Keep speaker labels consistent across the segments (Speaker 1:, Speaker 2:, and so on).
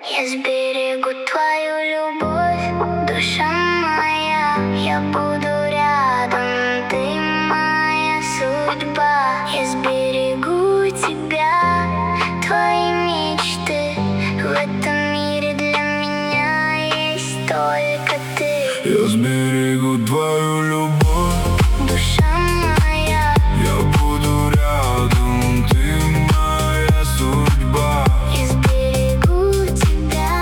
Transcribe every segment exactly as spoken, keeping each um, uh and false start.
Speaker 1: Я сберегу твою любовь, душа моя. Я буду рядом, ты моя судьба. Я сберегу тебя, твои мечты. В этом мире для меня есть только ты.
Speaker 2: Я сберегу твою любовь,
Speaker 1: душа моя.
Speaker 2: я буду рядом, ты моя судьба.
Speaker 1: Я сберегу тебя,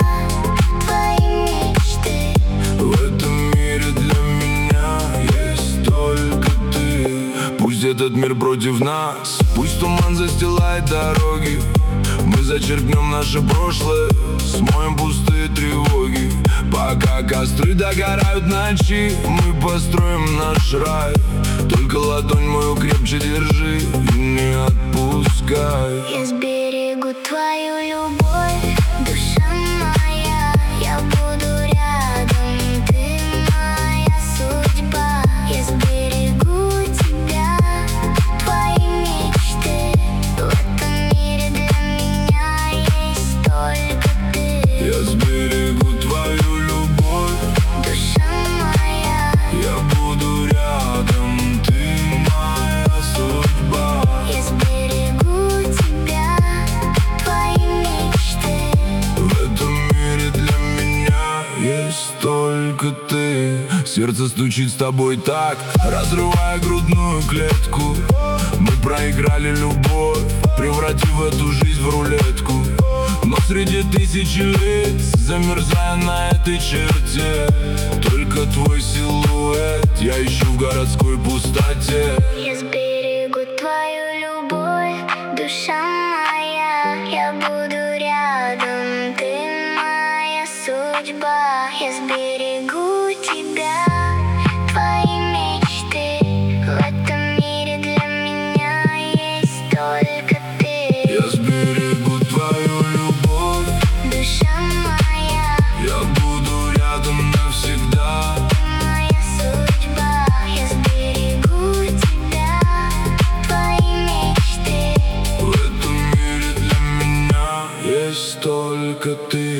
Speaker 1: твои мечты.
Speaker 2: В этом мире для меня есть только ты. Пусть этот мир против нас, пусть туман застилает дороги. Мы зачерпнем наше прошлое, смоем пустые тревоги. Пока костры догорают ночи, мы построим наш рай. Только ладонь мою крепче держи и не отпускай.
Speaker 1: Я сберегу твою любовь, душа моя. Я буду рядом, ты моя судьба. Я сберегу тебя, твои мечты. В этом мире для меня есть только ты.
Speaker 2: Я сберегу твою любовь,
Speaker 1: душа моя.
Speaker 2: я буду рядом, ты моя судьба.
Speaker 1: Я сберегу тебя, твои мечты.
Speaker 2: В этом мире для меня есть только ты. Сердце стучит с тобой так, разрывая грудную клетку. Мы проиграли любовь, превратив эту жизнь в рулетку. Но среди тысячи лиц, замерзая на этой черте, только твой силуэт я ищу в городской пустоте.
Speaker 1: Я сберегу твою любовь, душа моя. Я буду рядом, ты моя судьба. Я сберегу тебя, твои мечты. В этом мире для меня есть только ты.
Speaker 2: Я сберегу твою любовь,
Speaker 1: душа моя.
Speaker 2: я буду рядом навсегда.
Speaker 1: Моя судьба. Я сберегу тебя, твои мечты.
Speaker 2: В этом мире для меня есть только ты.